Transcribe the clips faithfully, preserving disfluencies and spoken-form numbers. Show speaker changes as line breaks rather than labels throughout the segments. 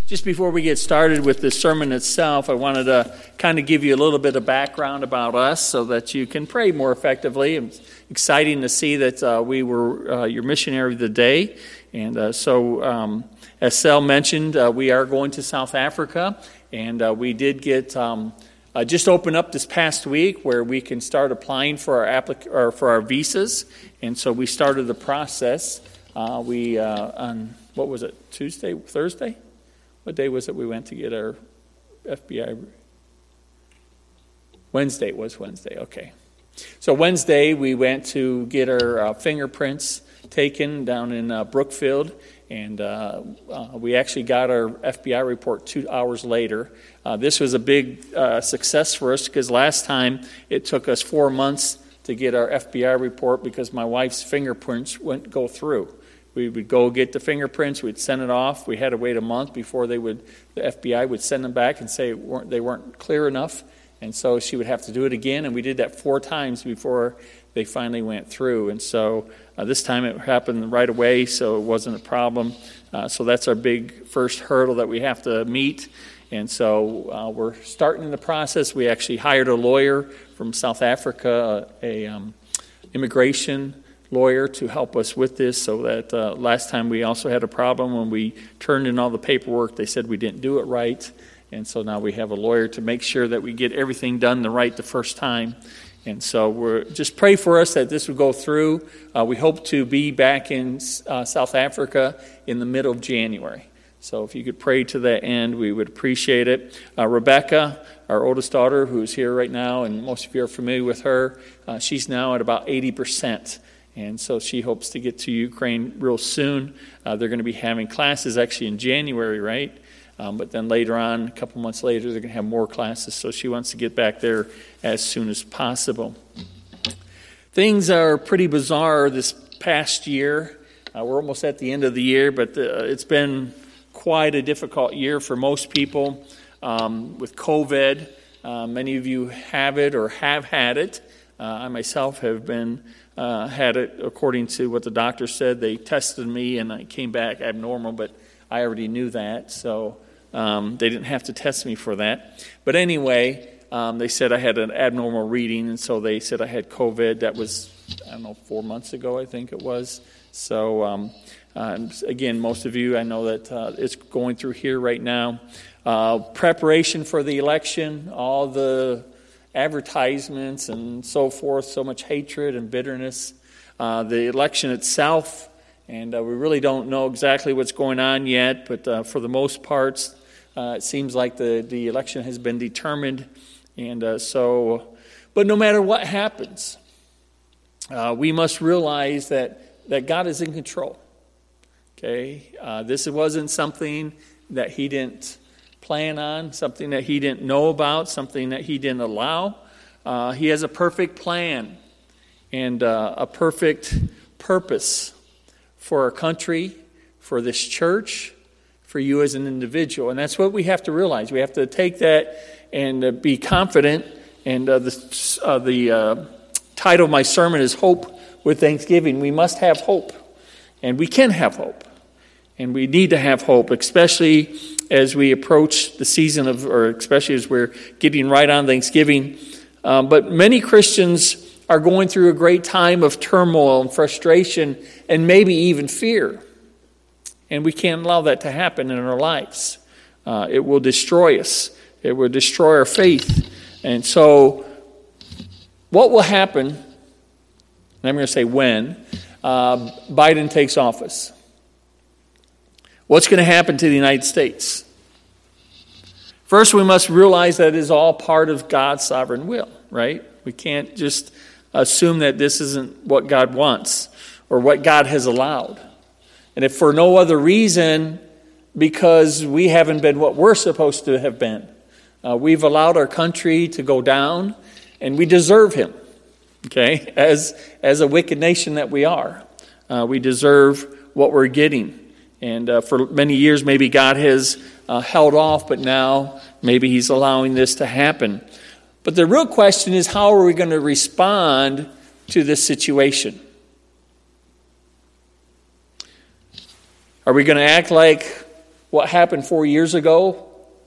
Just before we get started with the sermon itself, I wanted to kind of give you a little bit of background about us so that you can pray more effectively. It's exciting to see that uh, we were uh, your missionary of the day. And uh, so, um, as Sel mentioned, uh, we are going to South Africa. And uh, we did get um, uh, just open up this past week where we can start applying for our applic- or for our visas. And so we started the process. Uh, we, uh, on, what was it, Tuesday, Thursday? What day was it we went to get our F B I? Wednesday, it was Wednesday, okay. So Wednesday we went to get our uh, fingerprints taken down in uh, Brookfield, and uh, uh, we actually got our F B I report two hours later. Uh, this was a big uh, success for us because last time it took us four months to get our F B I report because my wife's fingerprints wouldn't go through. We would go get the fingerprints, we'd send it off. We had to wait a month before they would, the F B I would send them back and say weren't, they weren't clear enough. And so she would have to do it again. And we did that four times before they finally went through. And so uh, this time it happened right away, so it wasn't a problem. Uh, so that's our big first hurdle that we have to meet. And so uh, we're starting the process. We actually hired a lawyer from South Africa, a um, immigration lawyer to help us with this, so that uh, last time we also had a problem when we turned in all the paperwork. They said we didn't do it right, and so now we have a lawyer to make sure that we get everything done the right the first time. And so we're just pray for us that this will go through. Uh, we hope to be back in uh, South Africa in the middle of January. So if you could pray to that end, we would appreciate it. Uh, Rebecca, our oldest daughter, who's here right now, and most of you are familiar with her, uh, she's now at about eighty percent. And so she hopes to get to Ukraine real soon. Uh, they're going to be having classes actually in January, right? Um, but then later on, a couple months later, they're going to have more classes. So she wants to get back there as soon as possible. Things are pretty bizarre this past year. Uh, we're almost at the end of the year, but the, it's been quite a difficult year for most people um, with COVID. Uh, many of you have it or have had it. Uh, I myself have been uh, had it according to what the doctor said. They tested me and I came back abnormal, but I already knew that, so um, they didn't have to test me for that. But anyway, um, they said I had an abnormal reading, and so they said I had COVID. That was, I don't know, four months ago, I think it was. So um, uh, again, most of you, I know that uh, it's going through here right now. Uh, preparation for the election, all the advertisements and so forth, so much hatred and bitterness. Uh, the election itself, and uh, we really don't know exactly what's going on yet, but uh, for the most part, uh, it seems like the, the election has been determined. And uh, so, but no matter what happens, uh, we must realize that, that God is in control. Okay, uh, this wasn't something that He didn't plan on, something that He didn't know about, something that He didn't allow. Uh, he has a perfect plan and uh, a perfect purpose for our country, for this church, for you as an individual. And that's what we have to realize. We have to take that and uh, be confident. And uh, the, uh, the uh, title of my sermon is Hope with Thanksgiving. We must have hope. And we can have hope. And we need to have hope, especially as we approach the season of, or especially as we're getting right on Thanksgiving. Um, but many Christians are going through a great time of turmoil and frustration and maybe even fear. And we can't allow that to happen in our lives. Uh, it will destroy us. It will destroy our faith. And so what will happen, and I'm going to say when, uh, Biden takes office? What's going to happen to the United States? First, we must realize that it is all part of God's sovereign will, right? We can't just assume that this isn't what God wants or what God has allowed. And if for no other reason, because we haven't been what we're supposed to have been. Uh, we've allowed our country to go down, and we deserve Him, okay, as, as a wicked nation that we are. Uh, we deserve what we're getting. And uh, for many years, maybe God has uh, held off, but now maybe He's allowing this to happen. But the real question is, how are we going to respond to this situation? Are we going to act like what happened four years ago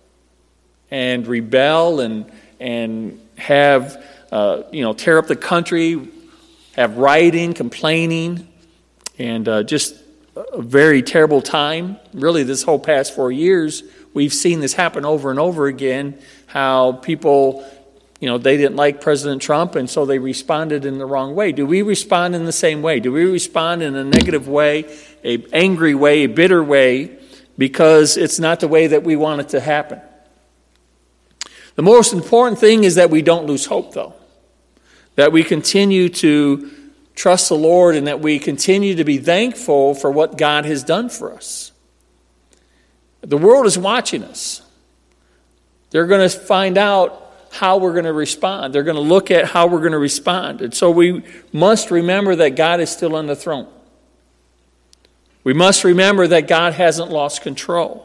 and rebel and and have, uh, you know, tear up the country, have rioting, complaining, and uh, just a very terrible time. Really, this whole past four years, we've seen this happen over and over again, how people, you know, they didn't like President Trump, and so they responded in the wrong way. Do we respond in the same way? Do we respond in a negative way, an angry way, a bitter way, because it's not the way that we want it to happen? The most important thing is that we don't lose hope, though. That we continue to trust the Lord and that we continue to be thankful for what God has done for us. The world is watching us. They're going to find out how we're going to respond. They're going to look at how we're going to respond. And so we must remember that God is still on the throne. We must remember that God hasn't lost control.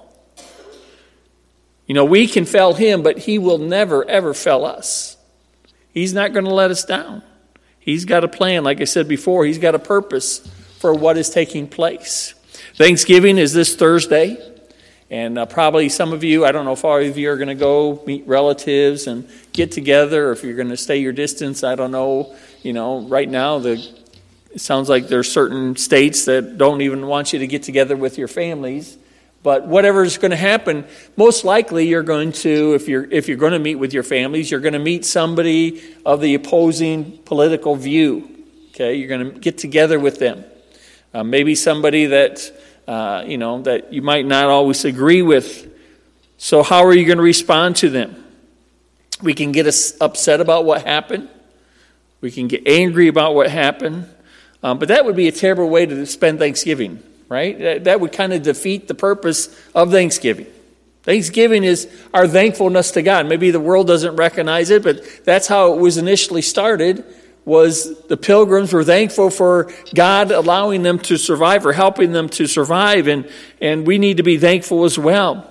You know, we can fail him, but he will never, ever fail us. He's not going to let us down. He's got a plan. Like I said before, he's got a purpose for what is taking place. Thanksgiving is this Thursday. And uh, probably some of you, I don't know if all of you are going to go meet relatives and get together, or if you're going to stay your distance. I don't know. You know, right now, the, it sounds like there's certain states that don't even want you to get together with your families. But whatever is going to happen, most likely you're going to, if you're if you're going to meet with your families, you're going to meet somebody of the opposing political view. Okay, you're going to get together with them. Uh, maybe somebody that uh, you know that you might not always agree with. So how are you going to respond to them? We can get us upset about what happened. We can get angry about what happened. Um, but that would be a terrible way to spend Thanksgiving. Right? That would kind of defeat the purpose of Thanksgiving. Thanksgiving is our thankfulness to God. Maybe the world doesn't recognize it, but that's how it was initially started, was the pilgrims were thankful for God allowing them to survive or helping them to survive, and, and we need to be thankful as well.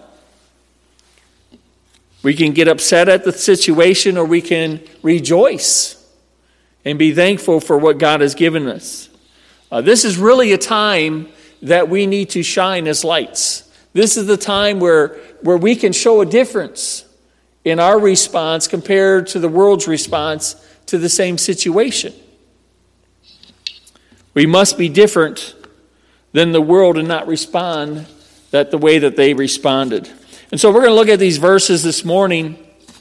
We can get upset at the situation, or we can rejoice and be thankful for what God has given us. Uh, this is really a time that we need to shine as lights. This is the time where, where we can show a difference in our response compared to the world's response to the same situation. We must be different than the world and not respond that the way that they responded. And so we're going to look at these verses this morning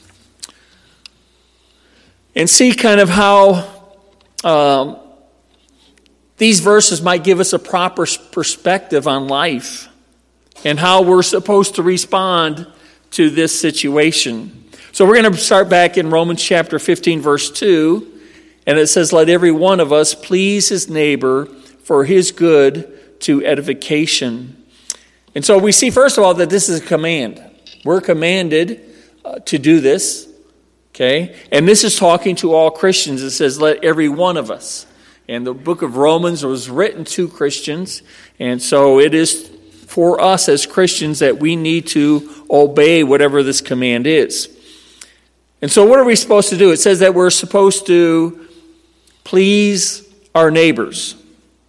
and see kind of how um, these verses might give us a proper perspective on life and how we're supposed to respond to this situation. So we're going to start back in Romans chapter fifteen, verse two, and it says, "Let every one of us please his neighbor for his good to edification." And so we see, first of all, that this is a command. We're commanded uh, to do this, okay? And this is talking to all Christians. It says, "Let every one of us." And the book of Romans was written to Christians. And so it is for us as Christians that we need to obey whatever this command is. And so what are we supposed to do? It says that we're supposed to please our neighbors.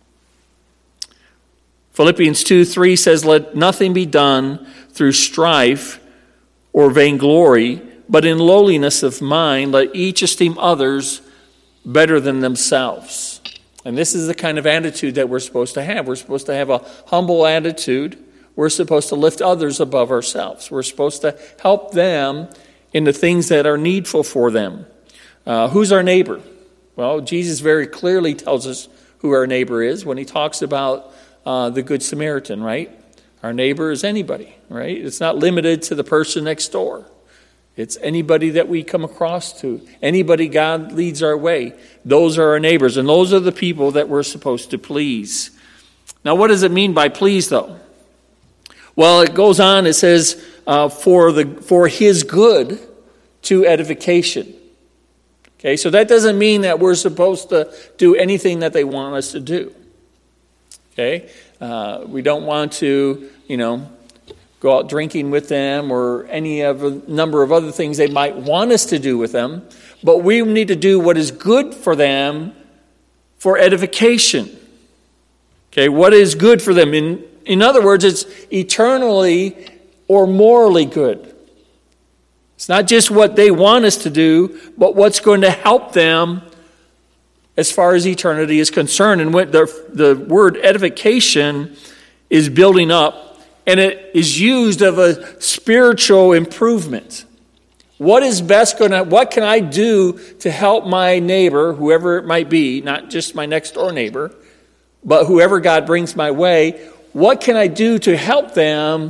Philippians two three says, "Let nothing be done through strife or vainglory, but in lowliness of mind, let each esteem others better than themselves." And this is the kind of attitude that we're supposed to have. We're supposed to have a humble attitude. We're supposed to lift others above ourselves. We're supposed to help them in the things that are needful for them. Uh, who's our neighbor? Well, Jesus very clearly tells us who our neighbor is when he talks about uh, the Good Samaritan, right? Our neighbor is anybody, right? It's not limited to the person next door. It's anybody that we come across to. Anybody God leads our way. Those are our neighbors. And those are the people that we're supposed to please. Now, what does it mean by please, though? Well, it goes on. It says, uh, for the for his good to edification. Okay, so that doesn't mean that we're supposed to do anything that they want us to do. Okay, uh, we don't want to, you know, go out drinking with them or any of a number of other things they might want us to do with them. But we need to do what is good for them for edification. Okay, what is good for them? In, in other words, it's eternally or morally good. It's not just what they want us to do, but what's going to help them as far as eternity is concerned. And what the, the word edification is building up, and it is used of a spiritual improvement. What is best going to, what can I do to help my neighbor, whoever it might be, not just my next door neighbor, but whoever God brings my way, what can I do to help them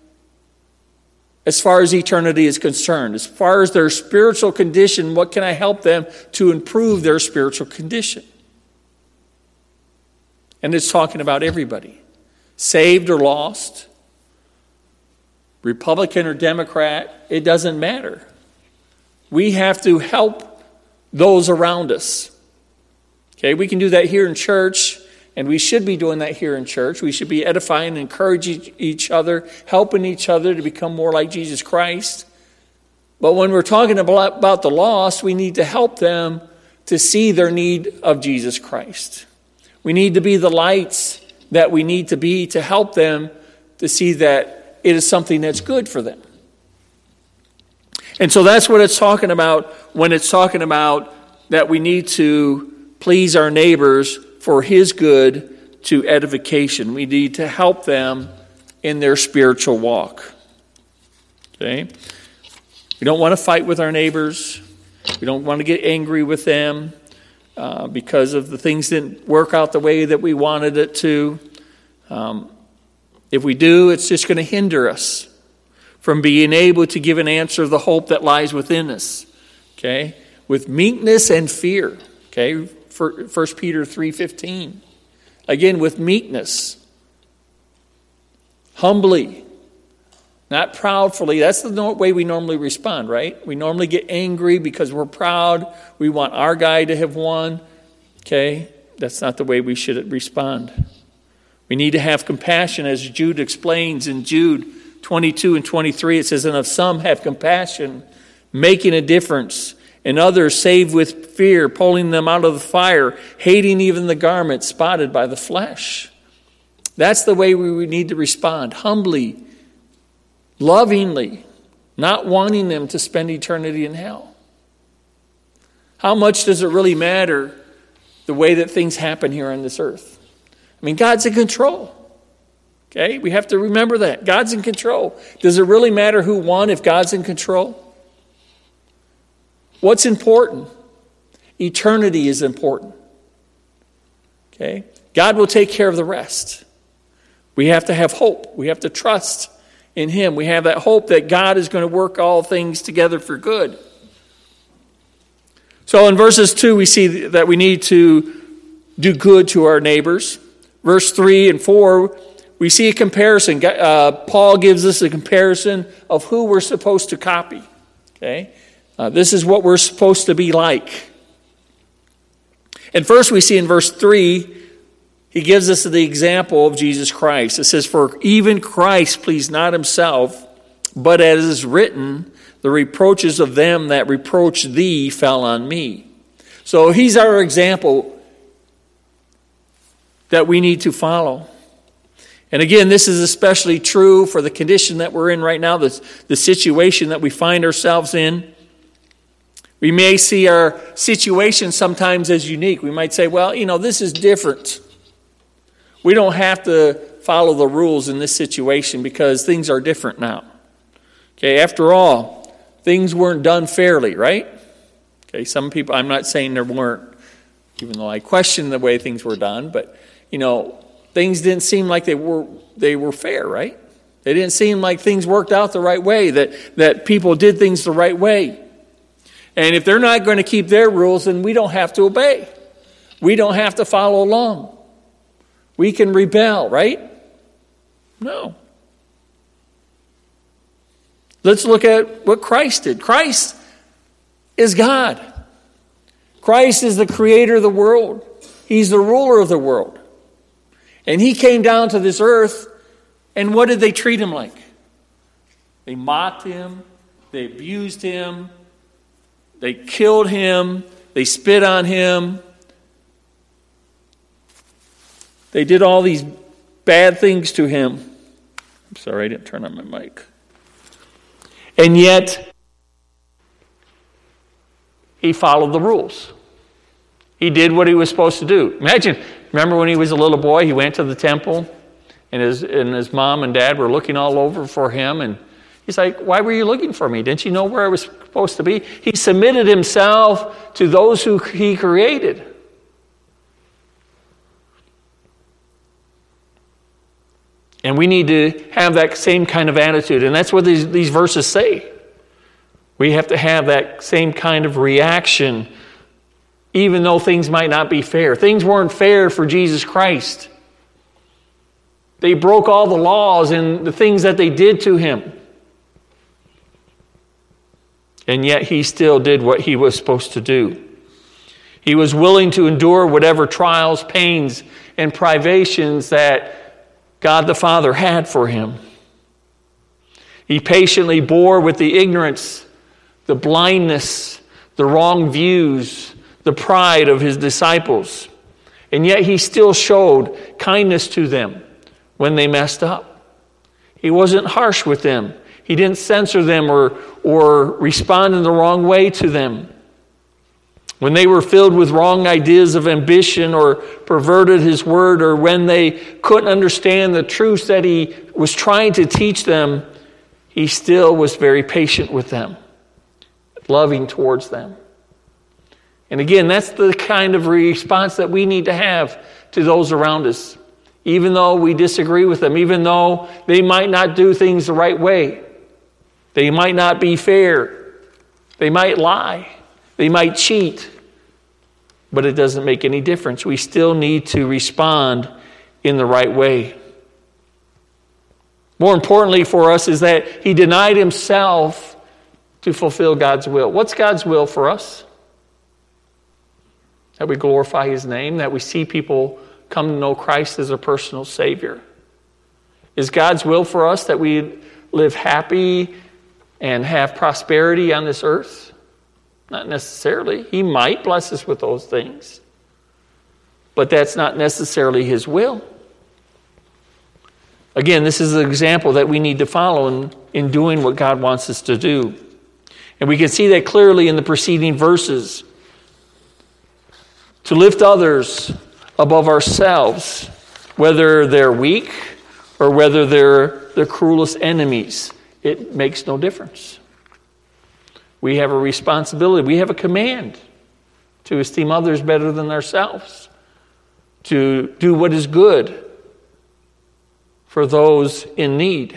as far as eternity is concerned? As far as their spiritual condition, what can I help them to improve their spiritual condition? And it's talking about everybody, saved or lost, Republican or Democrat, it doesn't matter. We have to help those around us. Okay, we can do that here in church, and we should be doing that here in church. We should be edifying and encouraging each other, helping each other to become more like Jesus Christ. But when we're talking about, about the lost, we need to help them to see their need of Jesus Christ. We need to be the lights that we need to be to help them to see that it is something that's good for them. And so that's what it's talking about when it's talking about that we need to please our neighbors for his good to edification. We need to help them in their spiritual walk. Okay? We don't want to fight with our neighbors. We don't want to get angry with them uh, because of the things didn't work out the way that we wanted it to. Um, if we do, it's just going to hinder us from being able to give an answer of the hope that lies within us. Okay? With meekness and fear. Okay? First Peter three fifteen. Again, with meekness. Humbly. Not proudfully. That's the way we normally respond, right? We normally get angry because we're proud. We want our guy to have won. Okay? That's not the way we should respond. We need to have compassion, as Jude explains in Jude twenty-two and twenty-three. It says, and of some have compassion, making a difference, and others save with fear, pulling them out of the fire, hating even the garment spotted by the flesh. That's the way we need to respond, humbly, lovingly, not wanting them to spend eternity in hell. How much does it really matter the way that things happen here on this earth? I mean, God's in control. Okay? We have to remember that. God's in control. Does it really matter who won if God's in control? What's important? Eternity is important. Okay? God will take care of the rest. We have to have hope. We have to trust in him. We have that hope that God is going to work all things together for good. So in verses two, we see that we need to do good to our neighbors. Verse three and four, we see a comparison. Uh, Paul gives us a comparison of who we're supposed to copy. Okay? Uh, this is what we're supposed to be like. And first we see in verse three, he gives us the example of Jesus Christ. It says, for even Christ pleased not himself, but as is written, the reproaches of them that reproach thee fell on me. So he's our example that we need to follow. And again, this is especially true for the condition that we're in right now, the, the situation that we find ourselves in. We may see our situation sometimes as unique. We might say, well, you know, this is different. We don't have to follow the rules in this situation because things are different now. Okay, after all, things weren't done fairly, right? Okay, some people, I'm not saying there weren't, even though I question the way things were done, but you know, things didn't seem like they were they were fair, right? They didn't seem like things worked out the right way, that, that people did things the right way. And if they're not going to keep their rules, then we don't have to obey. We don't have to follow along. We can rebel, right? No. Let's look at what Christ did. Christ is God. Christ is the creator of the world. He's the ruler of the world. And he came down to this earth, and what did they treat him like? They mocked him. They abused him. They killed him. They spit on him. They did all these bad things to him. I'm sorry, I didn't turn on my mic. And yet, he followed the rules. He did what he was supposed to do. Imagine, remember when he was a little boy, he went to the temple, and his, and his mom and dad were looking all over for him, and he's like, why were you looking for me? Didn't you know where I was supposed to be? He submitted himself to those who he created. And we need to have that same kind of attitude. And that's what these, these verses say. We have to have that same kind of reaction, even though things might not be fair. Things weren't fair for Jesus Christ. They broke all the laws and the things that they did to him. And yet he still did what he was supposed to do. He was willing to endure whatever trials, pains, and privations that God the Father had for him. He patiently bore with the ignorance, the blindness, the wrong views, the pride of his disciples. And yet he still showed kindness to them when they messed up. He wasn't harsh with them. He didn't censor them or, or respond in the wrong way to them. When they were filled with wrong ideas of ambition or perverted his word, or when they couldn't understand the truths that he was trying to teach them, he still was very patient with them, loving towards them. And again, that's the kind of response that we need to have to those around us. Even though we disagree with them, even though they might not do things the right way, they might not be fair, they might lie, they might cheat, but it doesn't make any difference. We still need to respond in the right way. More importantly for us is that he denied himself to fulfill God's will. What's God's will for us? That we glorify his name, that we see people come to know Christ as a personal Savior. Is God's will for us that we live happy and have prosperity on this earth? Not necessarily. He might bless us with those things. But that's not necessarily his will. Again, this is an example that we need to follow in, in doing what God wants us to do. And we can see that clearly in the preceding verses. To lift others above ourselves, whether they're weak or whether they're the cruelest enemies, it makes no difference. We have a responsibility, we have a command to esteem others better than ourselves, to do what is good for those in need.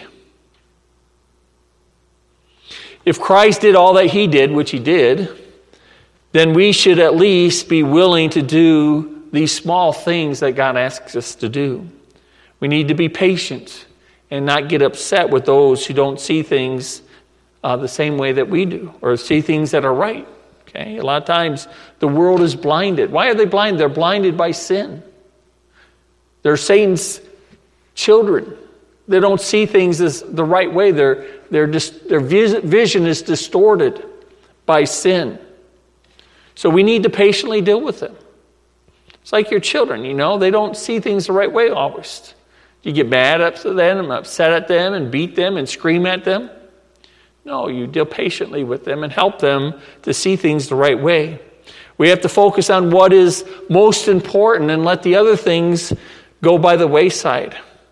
If Christ did all that he did, which he did, then we should at least be willing to do these small things that God asks us to do. We need to be patient and not get upset with those who don't see things uh, the same way that we do, or see things that are right. Okay, a lot of times the world is blinded. Why are they blinded? They're blinded by sin. They're Satan's children. They don't see things as the right way. Their their their vision is distorted by sin. So we need to patiently deal with them. It's like your children, you know, they don't see things the right way always. You get mad at them and upset at them and beat them and scream at them. No, you deal patiently with them and help them to see things the right way. We have to focus on what is most important and let the other things go by the wayside.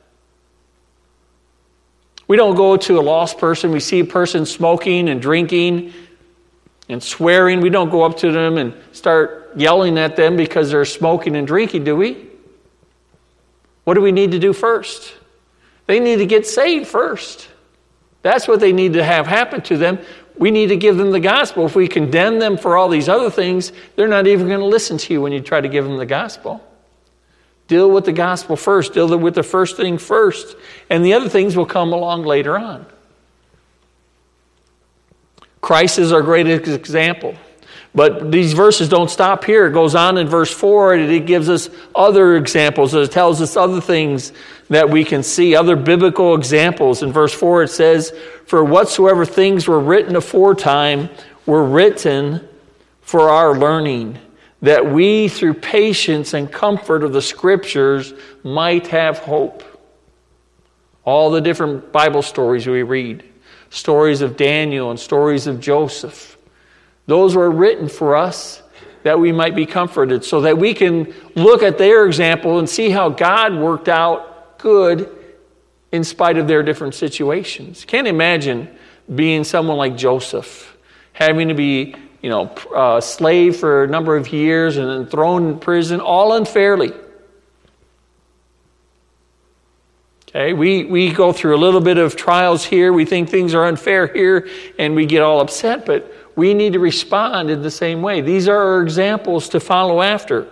We don't go to a lost person. We see a person smoking and drinking and swearing. We don't go up to them and start yelling at them because they're smoking and drinking, do we? What do we need to do first? They need to get saved first. That's what they need to have happen to them. We need to give them the gospel. If we condemn them for all these other things, they're not even going to listen to you when you try to give them the gospel. Deal with the gospel first. Deal with the first thing first. And the other things will come along later on. Christ is our greatest example. But these verses don't stop here. It goes on in verse four, and it gives us other examples. It tells us other things that we can see, other biblical examples. In verse four it says, "For whatsoever things were written aforetime were written for our learning, that we through patience and comfort of the Scriptures might have hope." All the different Bible stories we read stories of Daniel and stories of Joseph. Those were written for us that we might be comforted, so that we can look at their example and see how God worked out good in spite of their different situations. Can't imagine being someone like Joseph, having to be, you know, a slave for a number of years and then thrown in prison, all unfairly. Okay, we, we go through a little bit of trials here. We think things are unfair here, and we get all upset, but we need to respond in the same way. These are our examples to follow after.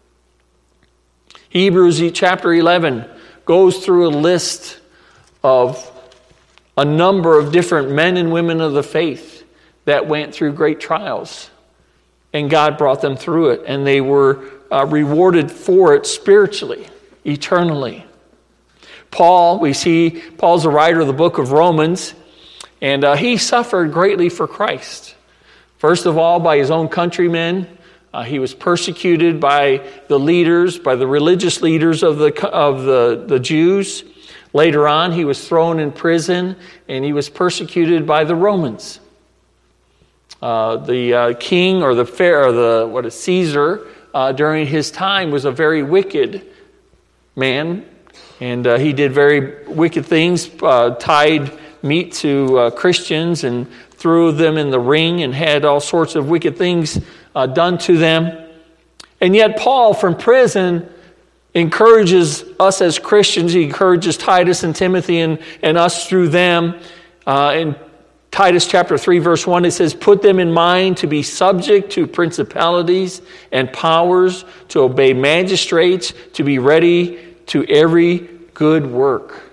Hebrews chapter eleven goes through a list of a number of different men and women of the faith that went through great trials. And God brought them through it, and they were uh, rewarded for it spiritually, eternally. Paul, we see Paul's the writer of the book of Romans, and uh, he suffered greatly for Christ. First of all, by his own countrymen. Uh, he was persecuted by the leaders, by the religious leaders of the of the, the Jews. Later on, he was thrown in prison, and he was persecuted by the Romans. Uh, the uh, king or the fair or the what is Caesar uh, during his time was a very wicked man, and uh, he did very wicked things. Uh, tied meat to uh, Christians and threw them in the ring and had all sorts of wicked things uh, done to them. And yet Paul from prison encourages us as Christians. He encourages Titus and Timothy and, and us through them. Uh, in Titus chapter three verse one, it says, "Put them in mind to be subject to principalities and powers, to obey magistrates, to be ready to every good work."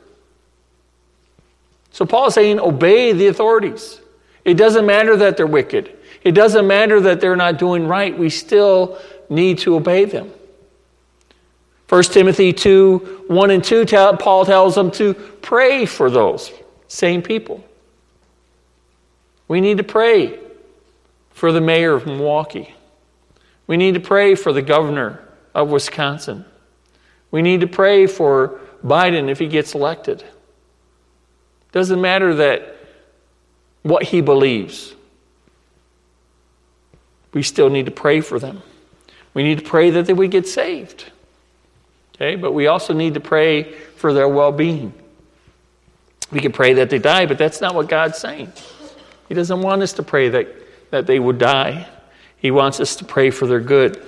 So Paul is saying, obey the authorities. It doesn't matter that they're wicked. It doesn't matter that they're not doing right. We still need to obey them. First Timothy two, one and two, Paul tells them to pray for those same people. We need to pray for the mayor of Milwaukee. We need to pray for the governor of Wisconsin. We need to pray for Biden if he gets elected. Doesn't matter that what he believes. We still need to pray for them. We need to pray that they would get saved. Okay, but we also need to pray for their well-being. We can pray that they die, but that's not what God's saying. He doesn't want us to pray that, that they would die. He wants us to pray for their good.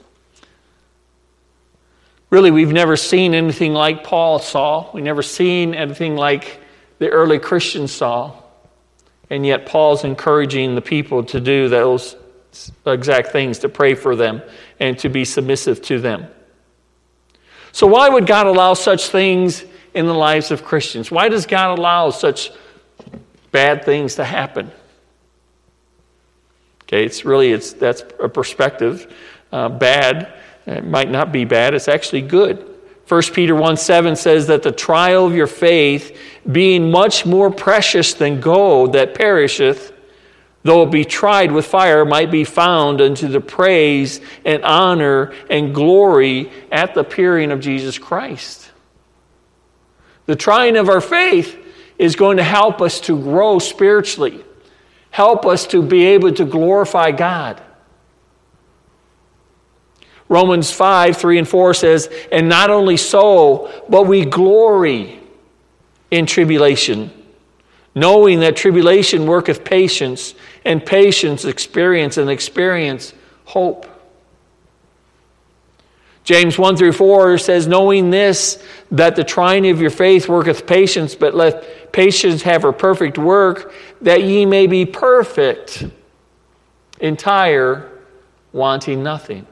Really, we've never seen anything like Paul saw. We've never seen anything like the early Christians saw. And yet Paul's encouraging the people to do those exact things, to pray for them and to be submissive to them. So why would God allow such things in the lives of Christians? Why does God allow such bad things to happen? Okay, it's really, it's that's a perspective. Uh, bad, it might not be bad, it's actually good. First Peter one seven says that the trial of your faith, being much more precious than gold that perisheth, though it be tried with fire, might be found unto the praise and honor and glory at the appearing of Jesus Christ. The trying of our faith is going to help us to grow spiritually, help us to be able to glorify God. Romans five, three and four says, "And not only so, but we glory in tribulation, knowing that tribulation worketh patience, and patience experience, and experience hope." James one through four says, "Knowing this, that the trying of your faith worketh patience, but let patience have her perfect work, that ye may be perfect, entire, wanting nothing."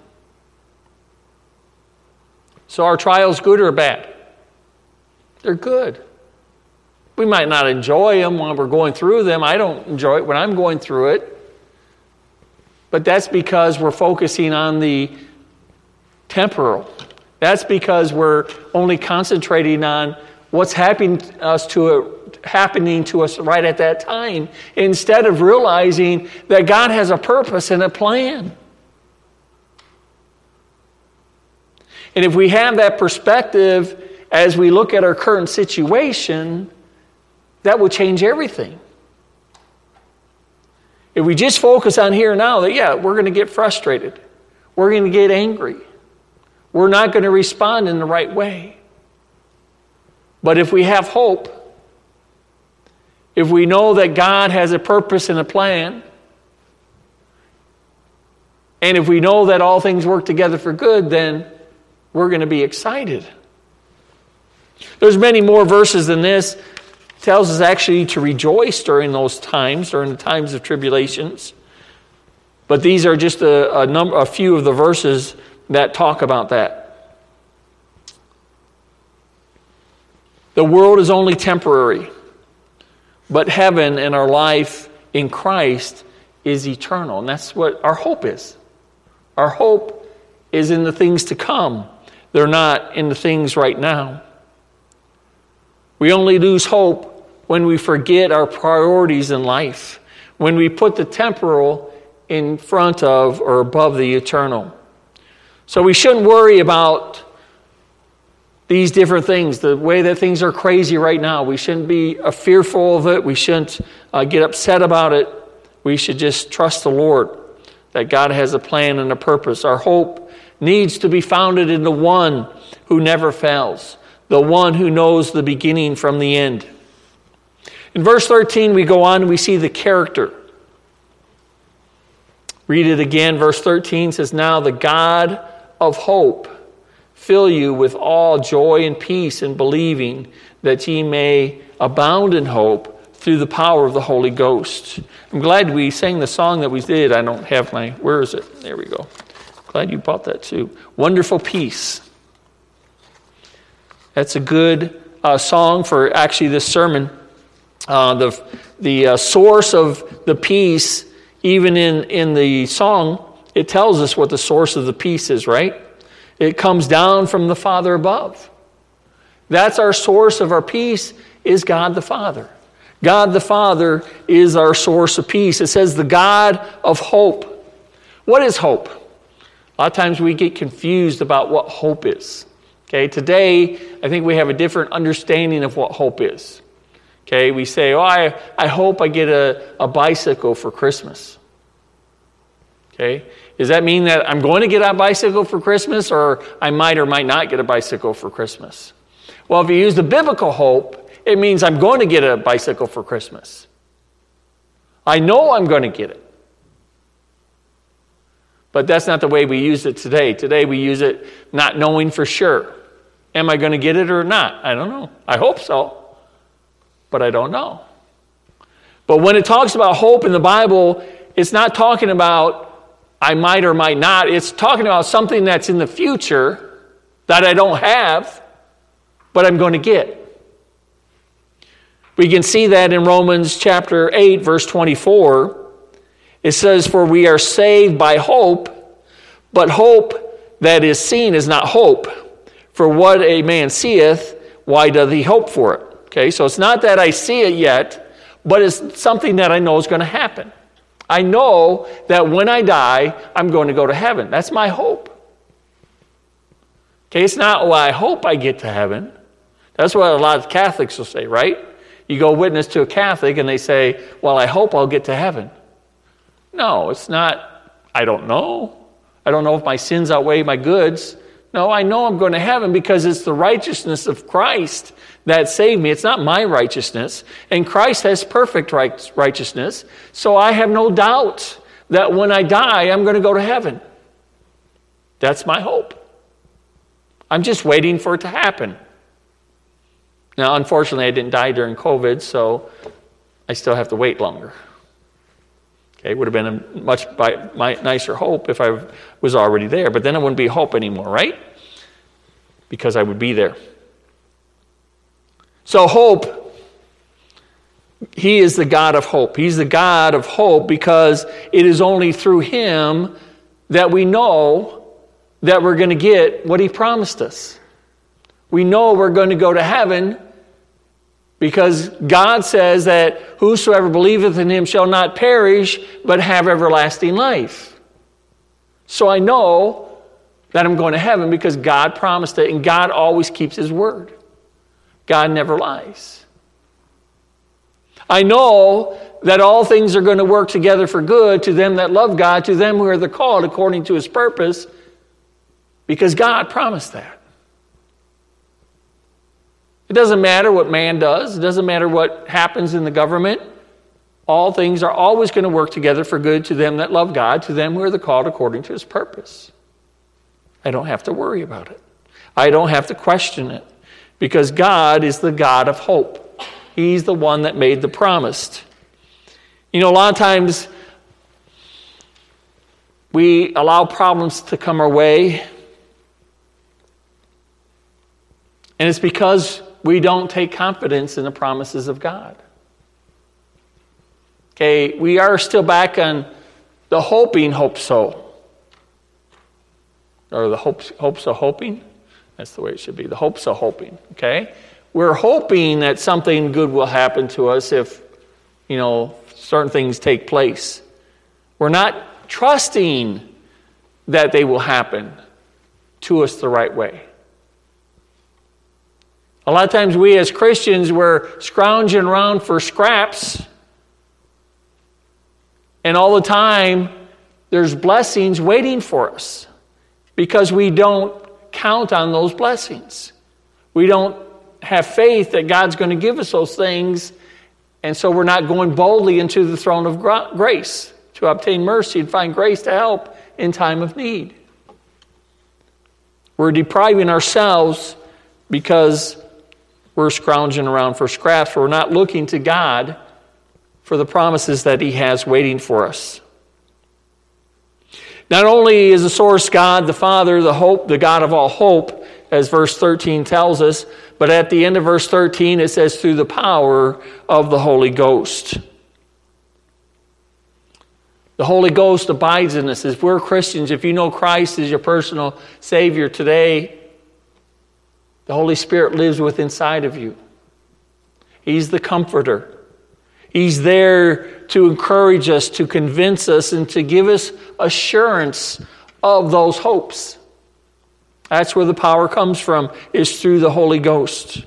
So are trials good or bad? They're good. We might not enjoy them when we're going through them. I don't enjoy it when I'm going through it. But that's because we're focusing on the temporal. That's because we're only concentrating on what's happening to us to happening to us right at that time, instead of realizing that God has a purpose and a plan. And if we have that perspective as we look at our current situation, that will change everything. If we just focus on here and now, that yeah, we're going to get frustrated. We're going to get angry. We're not going to respond in the right way. But if we have hope, if we know that God has a purpose and a plan, and if we know that all things work together for good, then we're going to be excited. There's many more verses than this. It tells us actually to rejoice during those times, during the times of tribulations. But these are just a, a number, a few of the verses that talk about that. The world is only temporary, but heaven and our life in Christ is eternal. And that's what our hope is. Our hope is in the things to come. They're not in the things right now. We only lose hope when we forget our priorities in life, when we put the temporal in front of or above the eternal. So we shouldn't worry about these different things, the way that things are crazy right now. We shouldn't be uh, fearful of it. We shouldn't uh, get upset about it. We should just trust the Lord, that God has a plan and a purpose. Our hope needs to be founded in the one who never fails, the one who knows the beginning from the end. In verse thirteen, we go on and we see the character. Read it again. Verse thirteen says, "Now the God of hope fill you with all joy and peace in believing, that ye may abound in hope through the power of the Holy Ghost." I'm glad we sang the song that we did. I don't have my, where is it? There we go. Glad you brought that too. Wonderful Peace. That's a good uh, song for actually this sermon. Uh, the the uh, source of the peace, even in, in the song, it tells us what the source of the peace is, right? It comes down from the Father above. That's our source of our peace, is God the Father. God the Father is our source of peace. It says the God of hope. What is hope? A lot of times we get confused about what hope is. Okay, today I think we have a different understanding of what hope is. Okay, we say, oh, I, I hope I get a, a bicycle for Christmas. Okay, does that mean that I'm going to get a bicycle for Christmas, or I might or might not get a bicycle for Christmas? Well, if you use the biblical hope, it means I'm going to get a bicycle for Christmas. I know I'm going to get it. But that's not the way we use it today. Today we use it not knowing for sure. Am I going to get it or not? I don't know. I hope so. But I don't know. But when it talks about hope in the Bible, it's not talking about I might or might not. It's talking about something that's in the future that I don't have, but I'm going to get. We can see that in Romans chapter eight, verse twenty-four. It says, "For we are saved by hope, but hope that is seen is not hope. For what a man seeth, why doth he hope for it?" Okay, so it's not that I see it yet, but it's something that I know is going to happen. I know that when I die, I'm going to go to heaven. That's my hope. Okay, it's not, well, I hope I get to heaven. That's what a lot of Catholics will say, right? You go witness to a Catholic and they say, well, I hope I'll get to heaven. No, it's not, I don't know. I don't know if my sins outweigh my goods. No, I know I'm going to heaven because it's the righteousness of Christ that saved me. It's not my righteousness. And Christ has perfect righteousness. So I have no doubt that when I die, I'm going to go to heaven. That's my hope. I'm just waiting for it to happen. Now, unfortunately, I didn't die during COVID, so I still have to wait longer. Okay, it would have been a much nicer hope if I was already there, but then it wouldn't be hope anymore, right? Because I would be there. So hope, he is the God of hope. He's the God of hope because it is only through him that we know that we're going to get what he promised us. We know we're going to go to heaven because God says that whosoever believeth in him shall not perish, but have everlasting life. So I know that I'm going to heaven because God promised it, and God always keeps his word. God never lies. I know that all things are going to work together for good to them that love God, to them who are the called according to his purpose, because God promised that. It doesn't matter what man does. It doesn't matter what happens in the government. All things are always going to work together for good to them that love God, to them who are the called according to his purpose. I don't have to worry about it. I don't have to question it, because God is the God of hope. He's the one that made the promise. You know, a lot of times we allow problems to come our way, and it's because we don't take confidence in the promises of God. Okay, we are still back on the hoping hope so. Or the hopes, hopes of hoping. That's the way it should be. The hopes of hoping. Okay? We're hoping that something good will happen to us if, you know, certain things take place. We're not trusting that they will happen to us the right way. A lot of times we as Christians, we're scrounging around for scraps, and all the time there's blessings waiting for us because we don't count on those blessings. We don't have faith that God's going to give us those things, and so we're not going boldly into the throne of grace to obtain mercy and find grace to help in time of need. We're depriving ourselves because we're scrounging around for scraps. We're not looking to God for the promises that he has waiting for us. Not only is the source God, the Father, the hope, the God of all hope, as verse thirteen tells us, but at the end of verse thirteen it says through the power of the Holy Ghost. The Holy Ghost abides in us. If we're Christians, if you know Christ as your personal Savior today, the Holy Spirit lives within inside of you. He's the comforter. He's there to encourage us, to convince us, and to give us assurance of those hopes. That's where the power comes from, is through the Holy Ghost.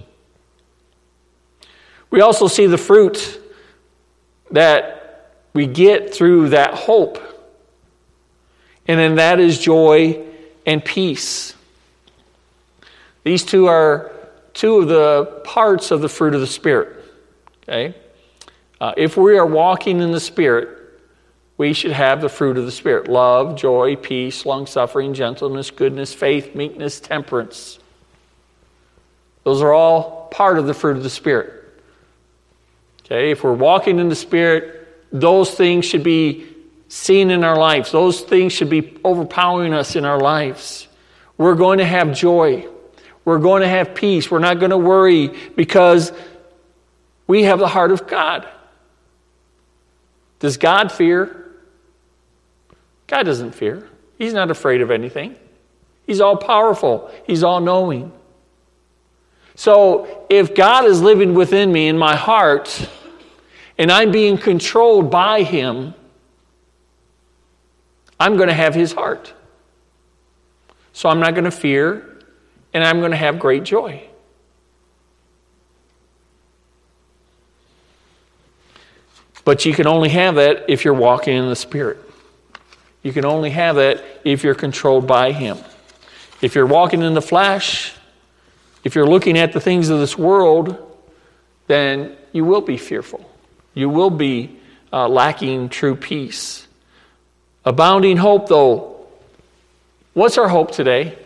We also see the fruit that we get through that hope. And then that is joy and peace. These two are two of the parts of the fruit of the Spirit. Okay? Uh, if we are walking in the Spirit, we should have the fruit of the Spirit. Love, joy, peace, long-suffering, gentleness, goodness, faith, meekness, temperance. Those are all part of the fruit of the Spirit. Okay? If we're walking in the Spirit, those things should be seen in our lives. Those things should be overpowering us in our lives. We're going to have joy. We're going to have peace. We're not going to worry because we have the heart of God. Does God fear? God doesn't fear. He's not afraid of anything. He's all powerful. He's all knowing. So if God is living within me in my heart and I'm being controlled by him, I'm going to have his heart. So I'm not going to fear, and I'm going to have great joy. But you can only have that if you're walking in the Spirit. You can only have that if you're controlled by him. If you're walking in the flesh, if you're looking at the things of this world, then you will be fearful. You will be uh, lacking true peace. Abounding hope, though. What's our hope today?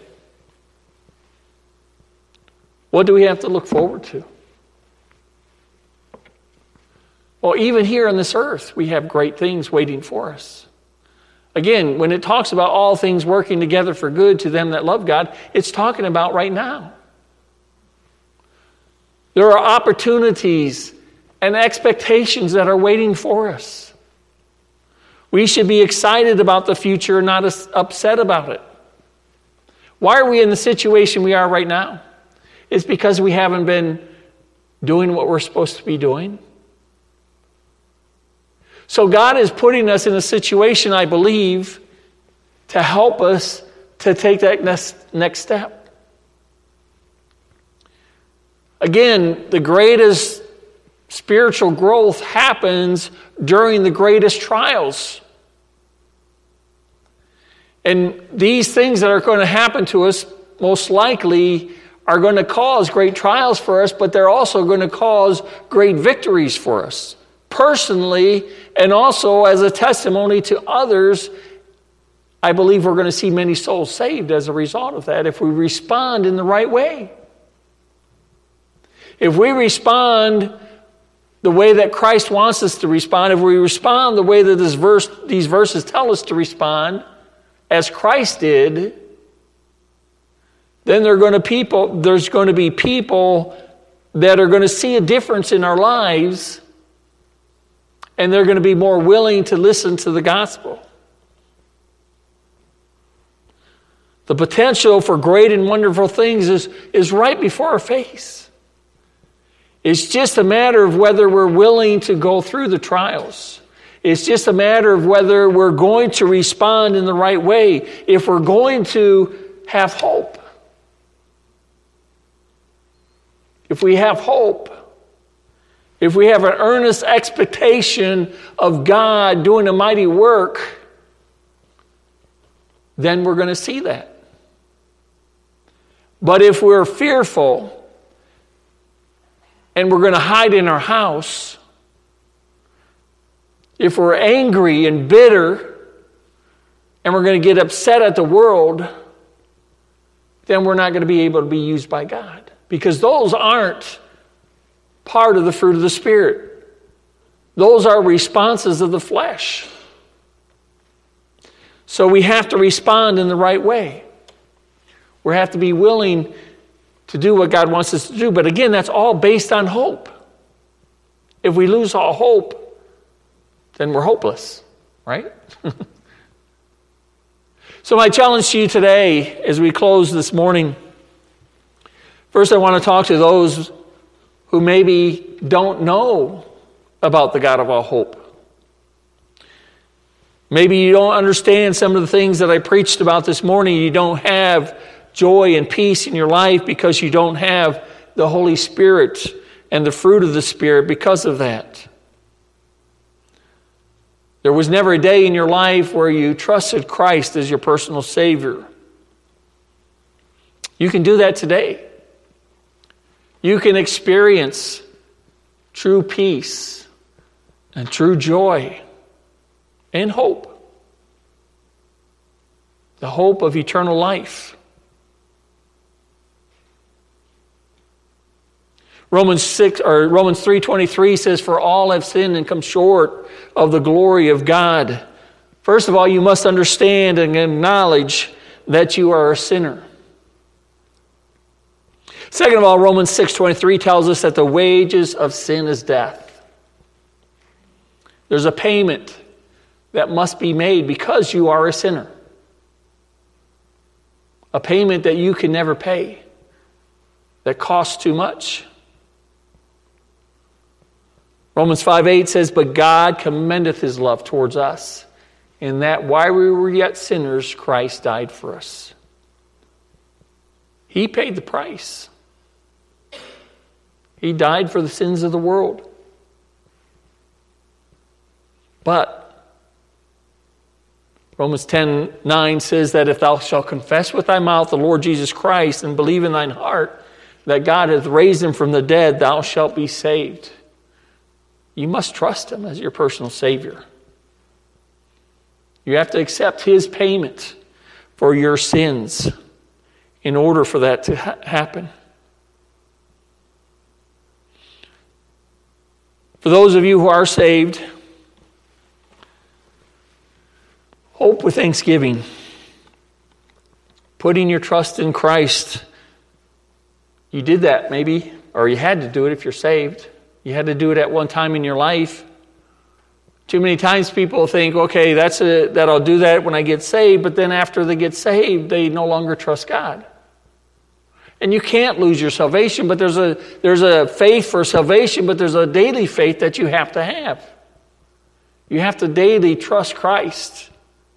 What do we have to look forward to? Well, even here on this earth, we have great things waiting for us. Again, when it talks about all things working together for good to them that love God, it's talking about right now. There are opportunities and expectations that are waiting for us. We should be excited about the future and not upset about it. Why are we in the situation we are right now? It's because we haven't been doing what we're supposed to be doing. So God is putting us in a situation, I believe, to help us to take that next, next step. Again, the greatest
spiritual growth happens during the greatest trials. And these things that are going to happen to us most likely are going to cause great trials for us, but they're also going to cause great victories for us, personally, and also as a testimony to others. I believe we're going to see many souls saved as a result of that if we respond in the right way. If we respond the way that Christ wants us to respond, if we respond the way that this verse, these verses tell us to respond, as Christ did, then there are going to people, there's going to be people that are going to see a difference in our lives, and they're going to be more willing to listen to the gospel. The potential for great and wonderful things is, is right before our face. It's just a matter of whether we're willing to go through the trials. It's just a matter of whether we're going to respond in the right way, if we're going to have hope. If we have hope, if we have an earnest expectation of God doing a mighty work, then we're going to see that. But if we're fearful and we're going to hide in our house, if we're angry and bitter and we're going to get upset at the world, then we're not going to be able to be used by God. Because those aren't part of the fruit of the Spirit. Those are responses of the flesh. So we have to respond in the right way. We have to be willing to do what God wants us to do. But again, that's all based on hope. If we lose all hope, then we're hopeless, right? So my challenge to you today as we close this morning, first I want to talk to those who maybe don't know about the God of all hope. Maybe you don't understand some of the things that I preached about this morning. You don't have joy and peace in your life because you don't have the Holy Spirit and the fruit of the Spirit because of that. There was never a day in your life where you trusted Christ as your personal Savior. You can do that today. You can experience true peace and true joy and hope. The hope of eternal life. Romans six or Romans three twenty-three says, "For all have sinned and come short of the glory of God." First of all, you must understand and acknowledge that you are a sinner. Second of all, Romans six twenty-three tells us that the wages of sin is death. There's a payment that must be made because you are a sinner. A payment that you can never pay, that costs too much. Romans five eight says, "But God commendeth his love towards us, in that while we were yet sinners, Christ died for us." He paid the price. He died for the sins of the world. But Romans ten nine says that if thou shalt confess with thy mouth the Lord Jesus Christ and believe in thine heart that God hath raised him from the dead, thou shalt be saved. You must trust him as your personal Savior. You have to accept his payment for your sins in order for that to ha- happen. For those of you who are saved, hope with thanksgiving. Putting your trust in Christ. You did that maybe, or you had to do it if you're saved. You had to do it at one time in your life. Too many times people think, okay, that's a, that I'll do that when I get saved, but then after they get saved, they no longer trust God. And you can't lose your salvation, but there's a there's a faith for salvation, but there's a daily faith that you have to have. You have to daily trust Christ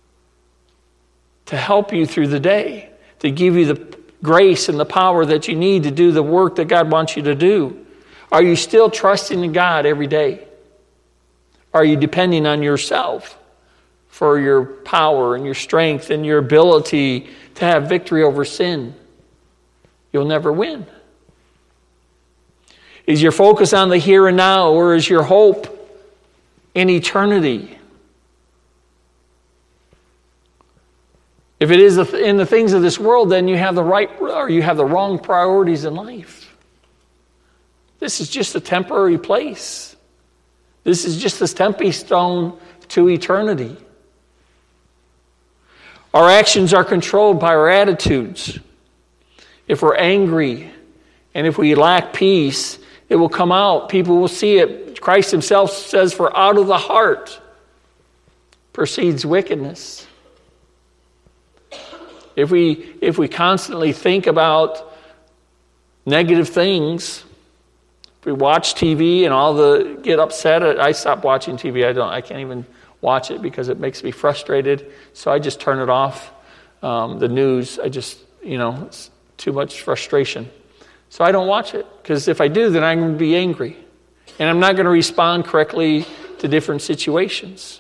to help you through the day, to give you the grace and the power that you need to do the work that God wants you to do. Are you still trusting in God every day? Are you depending on yourself for your power and your strength and your ability to have victory over sin? You'll never win. Is your focus on the here and now, or is your hope in eternity? If it is in the things of this world, then you have the right or you have the wrong priorities in life. This is just a temporary place. This is just a stepping stone to eternity. Our actions are controlled by our attitudes. If we're angry and if we lack peace, it will come out. People will see it. Christ himself says, for out of the heart proceeds wickedness. If we if we constantly think about negative things, if we watch T V and all the get upset, I stopped watching T V. I don't. I can't even watch it because it makes me frustrated. So I just turn it off. Um, the news, I just you know, it's too much frustration. So I don't watch it, because if I do, then I'm going to be angry. And I'm not going to respond correctly to different situations.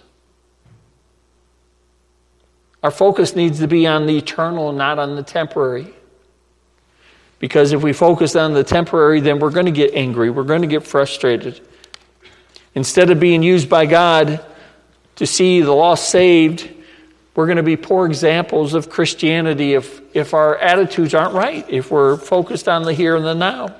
Our focus needs to be on the eternal, not on the temporary. Because if we focus on the temporary, then we're going to get angry. We're going to get frustrated. Instead of being used by God to see the lost saved, we're going to be poor examples of Christianity if, if our attitudes aren't right, if we're focused on the here and the now.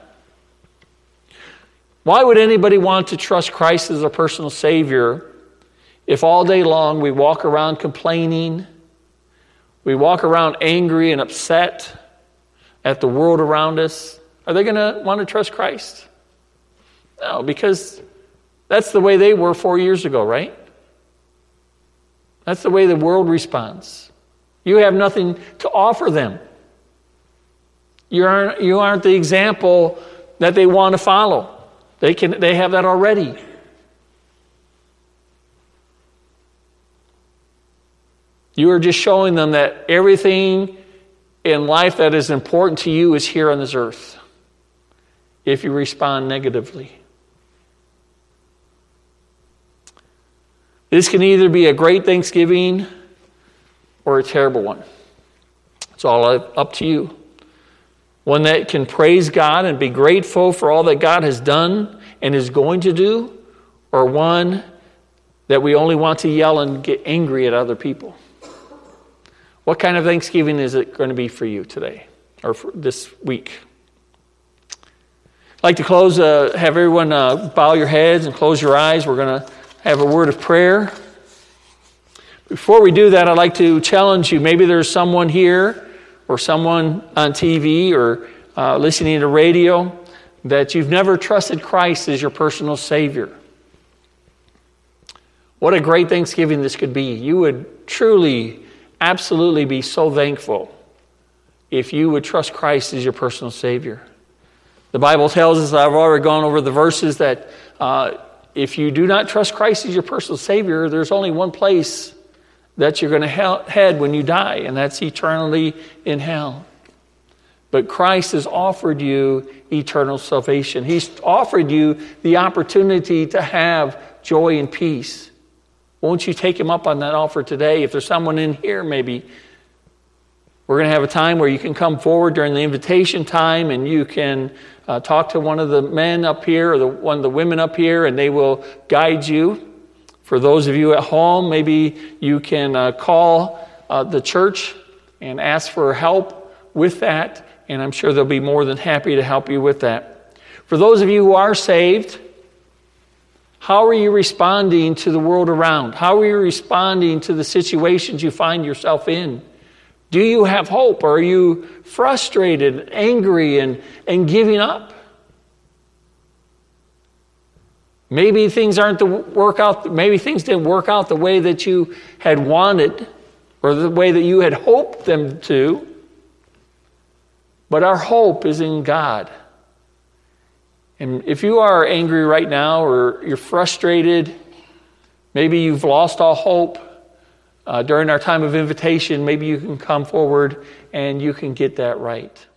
Why would anybody want to trust Christ as a personal Savior if all day long we walk around complaining, we walk around angry and upset at the world around us? Are they going to want to trust Christ? No, because that's the way they were four years ago, right? That's the way the world responds. You have nothing to offer them. You aren't, you aren't the example that they want to follow. They can, they have that already. You are just showing them that everything in life that is important to you is here on this earth if you respond negatively. This can either be a great Thanksgiving or a terrible one. It's all up to you. One that can praise God and be grateful for all that God has done and is going to do, or one that we only want to yell and get angry at other people. What kind of Thanksgiving is it going to be for you today or for this week? I'd like to close, uh, have everyone uh, bow your heads and close your eyes. We're going to have a word of prayer. Before we do that, I'd like to challenge you. Maybe there's someone here or someone on T V or uh, listening to radio that you've never trusted Christ as your personal Savior. What a great Thanksgiving this could be. You would truly, absolutely be so thankful if you would trust Christ as your personal Savior. The Bible tells us, I've already gone over the verses, that uh, if you do not trust Christ as your personal Savior, there's only one place that you're going to head when you die, and that's eternally in hell. But Christ has offered you eternal salvation. He's offered you the opportunity to have joy and peace. Won't you take him up on that offer today? If there's someone in here, maybe we're going to have a time where you can come forward during the invitation time, and you can uh, talk to one of the men up here or the, one of the women up here, and they will guide you. For those of you at home, maybe you can uh, call uh, the church and ask for help with that, and I'm sure they'll be more than happy to help you with that. For those of you who are saved, how are you responding to the world around? How are you responding to the situations you find yourself in? Do you have hope, or are you frustrated, angry, and, and giving up? Maybe things aren't the work out. Maybe things didn't work out the way that you had wanted, or the way that you had hoped them to. But our hope is in God. And if you are angry right now, or you're frustrated, maybe you've lost all hope, uh, during our time of invitation, maybe you can come forward and you can get that right.